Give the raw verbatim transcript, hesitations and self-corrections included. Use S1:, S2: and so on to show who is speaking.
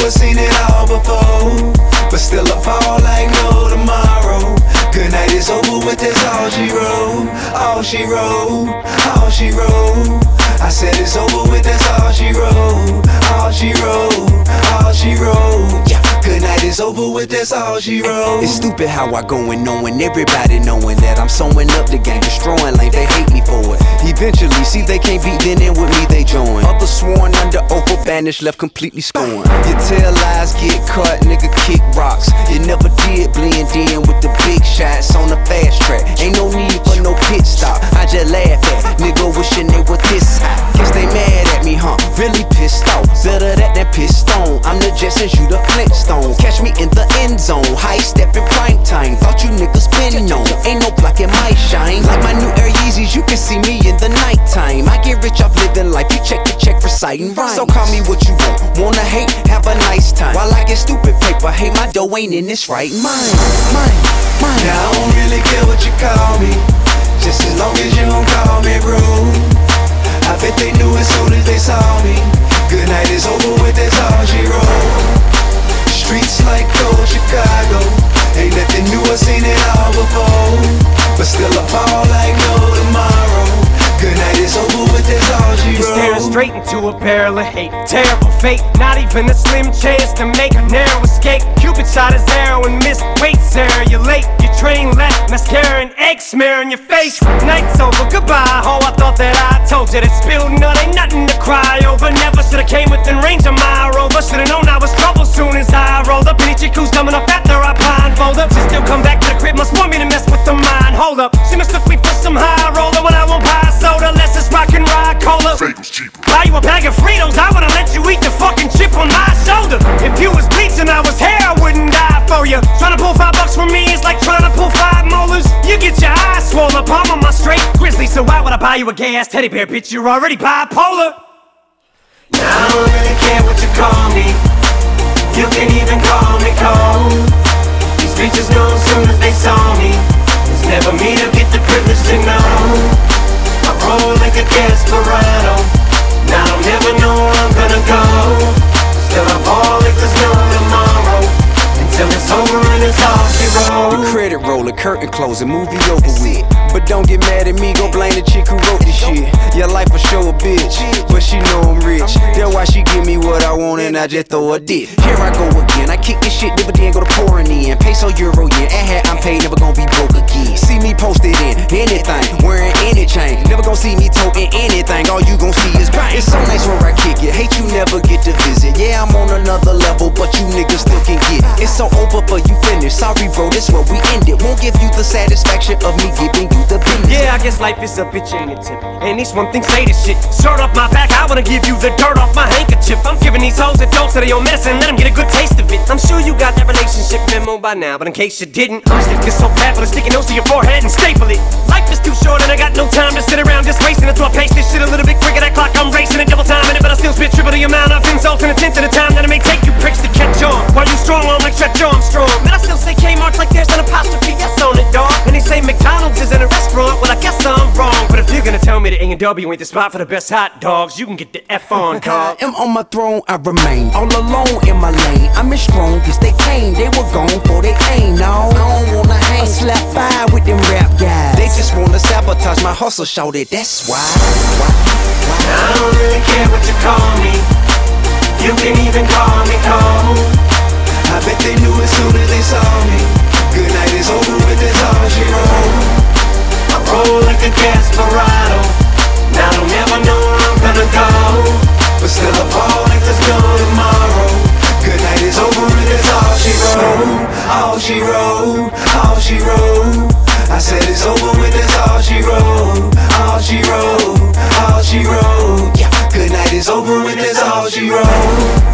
S1: I seen it all before, but still I fall like no tomorrow. Good night is over with, that's all she wrote. All she wrote, all she wrote. I said it's over with, that's all she wrote. All she wrote, all she wrote. Yeah, good night is over with, that's all she wrote.
S2: It's stupid how I go and knowing everybody knowing that I'm sewing up the game, destroying lanes, they hate me for it. Eventually, see they can't beat, then in with me they join. Others sworn under oath or banished, left completely scorned. You tell lies, get cut, nigga kick rocks. You never did blend in with the big shots on the fast track. Ain't no need for no pit stop, I just laugh at nigga wishing they were this high. Guess they mad at me, huh? Really pissed off. Better that than pissed on. I'm the Jetsons, you the Flintstone. Catch me in the end zone, high step in prime time. Thought you niggas been known, ain't no block in my shine. Like my new Air Yeezys, you can see me in the nighttime. I get rich off living life, you check the check for citing rhymes. So call me what you want, wanna hate, have a nice time. While I get stupid paper, hey my dough ain't in this right mind. Mine, mine.
S1: Now I don't really care what you call me, just as long as you don't call me rude. I bet they knew as soon as they saw me. Good night is over with, that's all she wrote. Streets like cold Chicago, ain't nothing new, I seen it all before, but still I fall like no tomorrow. Good night is over with, that's all she wrote.
S3: You're staring straight into a barrel of hate. Terrible fate, not even a slim chance to make a narrow escape. Cupid shot his arrow and missed. Wait, Sarah, you're late. Your train left, mascara and egg smear on your face. Night's over, goodbye, ho. I thought that I told you that spilled nut ain't nothing to cry over. Never should've came within range of my rover. Should've known I was trouble soon as I rolled up. And each who's dumb enough after I blindfold up. She still come back to the crib, must want me to mess with the mind. Hold up, she mistook me for some high roller when I won't buy soda. Let's just rock and ride cola. Buy you a bag of Fritos, I would've let you eat the fucking chip on my shoulder. If you was bleach and I was hair, I wouldn't die for you. Tryna pull five bucks from me is like trying to pull five molars. You get your eyes swollen, palm on my straight grizzly. So why would I buy you a gay ass teddy bear, bitch? You're already bipolar.
S1: Now I don't really care what you call me, you can even call me cold. These bitches know as soon as they saw me, it's never me to get the privilege to know. I roll like a desperado, now I don't never know where I'm gonna go. Still I fall like there's no tomorrow, until it's over and it's all she wrote.
S2: The credit roller, curtain closing, movie over with. But don't get mad at me, go blame the chick who wrote this shit. Your life will show a bitch, but she know I'm rich. That's why she give me what I want and I just throw a dick. Here I go again, I kick this shit, dividend go to pouring in. Peso, euro, yen, and hat I'm paid, never gonna be broke again. See me posted in anything, wearing any chain. Never gonna see me toting anything, all you gon' see is bang. It's so nice where I kick it, hate you never get to visit. Yeah, I'm on another level, but you niggas still can get it. It's so over for you finished, sorry bro, this where we end it. Won't give you the satisfaction of me giving you the business.
S3: Yeah, I guess life is a bitch, ain't it, Tip? And these one thing say this shit. Shirt off my back, I wanna give you the dirt off my handkerchief. I'm giving these hoes a dose of their own medicine, let them get a good taste of it. I'm sure you got that relationship memo by now, but in case you didn't, I'm stick this so fat with a sticky nose to your forehead and staple it. Life is too short and I got no time to sit around just wasting it. So I pace this shit a little bit quicker, that clock I'm racing it, double timing it. But I still spit triple the amount of insults in a tenth of the time that it may take you pricks to catch on. While you strong on like Stretch Armstrong, man, I still say Kmart's like there's an apostrophe S on it, dawg. And they say McDonald's is in a restaurant, well I guess I'm wrong. But if you're gonna tell me that A and W ain't the spot for the best hot dogs, you can get the F on, dawg.
S2: I am on my throne, I remain all alone in my lane. I'm as strong as they came, they were gone for they came. No, I don't wanna hang, I slap five with them rap guys. They just wanna sabotage my hustle, shout it, that's why, why, why.
S1: I don't really care what you call me, you can even call me cold. I bet they knew as soon as they saw me. Good night is over with, that's all she wrote. I roll like a desperado, now I don't never know where I'm gonna go, but still I fall like there's no tomorrow. Good night is over with, that's all she wrote. All she wrote, all she wrote. I said it's over with, that's all she wrote. All she wrote, all she wrote. Yeah, good night is over with, that's all she wrote.